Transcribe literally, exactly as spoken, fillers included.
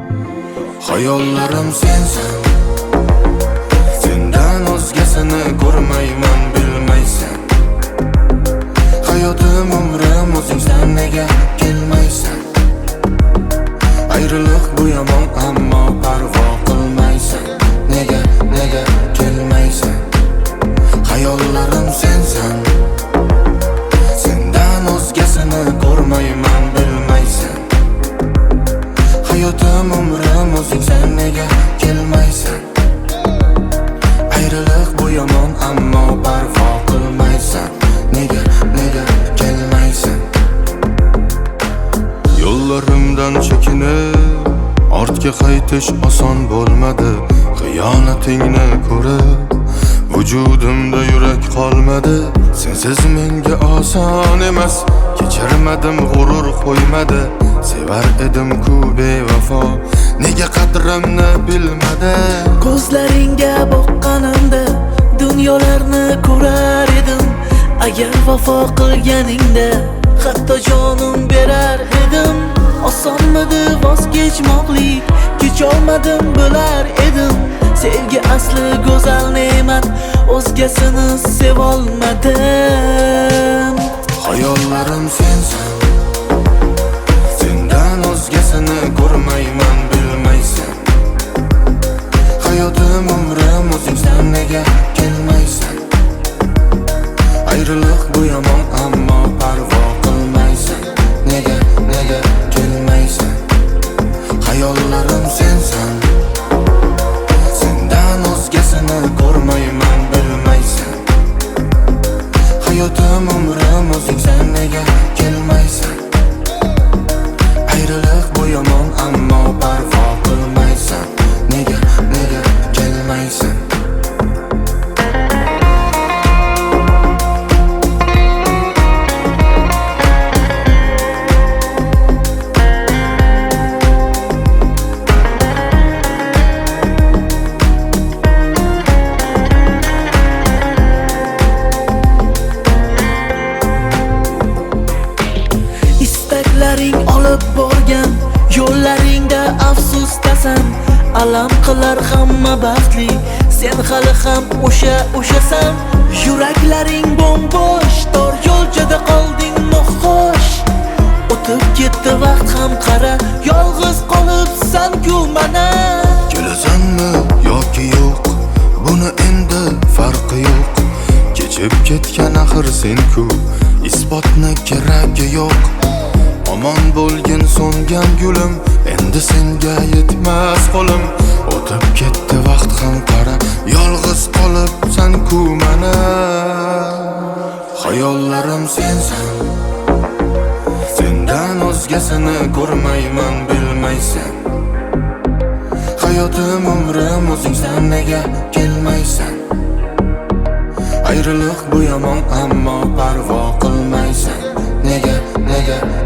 Hayollarim sensan, sendan o'zgasini ko'rmayman, bilmaysan. Hayotim, umrim o'zingsan, nega kelmaysan? Ayriliq bu yomon, ammo parvo qilmaysan. Nega, nega kelmaysan? Hayollarim sensan, sendan o'zgasini ko'rmayman, bilmaysan. Hayotim, umrim o'zingsan, nega kelmaysan? Ayriliq bu yomon, ammo parvo qilmaysan. Nega, nega kelmaysan? Yo'llarimdan chekinib ortga qaytish oson bo'lmadi. Xiyonatingni ko'rib vujudimda yurak qolmadi. Sensiz menga oson emas, kechirmadim, g'urur qo'ymadi. Sevar edim-ku bevafo, nega qadrimni bilmadi? Ko'zlaringga boqqanimda dunyolarni ko'rar edim. Agar vafo qilganingda hatto jonim berar edim. Osonmidi voz kechmoqlik, kecholmadim, bilar edim. Sevgi asli go'zal ne'mat, o'zgasini sevolmadim. Hayollarim sensan, sendan o'zgasini ko'rmayman, bilmaysan. Hayotim, umrim o'zingsan, nega kelmaysan? Ayriliq bu yomon, ammo parvo qilmaysan. Nega, nega kelmaysan? Hayollarim sensan, sendan o'zgasini ko'rmayman, bilmaysan. Hayotim, umrim o'zingsan, nega kelmaysan? Ayriliq bu yomon, ammo parvo qilmaysan. Nega, nega kelmaysan? Istaklaring olib borgan yo'llaringda afsusdasan. Alam qilar hamma baxtli, sen hali ham o'sha o'shasan. Yuraklaring bo'm-bo'sh, tor yo'lchada qolding noxush. O'tib ketdi vaqt ham qara, yolg'iz qolibsan-ku mana. Kelasanmi yoki yo'q, buni endi farqi yo'q. Kechib ketgan axir sen-ku, isbotni keragi yo'q. Omon bo'lgin so'ngan gulim, endi senga yetmas qo'lim. O'tib ketdi vaqt ham qara, yolg'iz qolibsan-ku mana. Hayollarim sensan, sendan o'zgasini ko'rmayman, bilmaysan. Hayotim, umrim o'zingsan, nega kelmaysan? Ayriliq bu yomon, ammo parvo qilmaysan. Nega, nega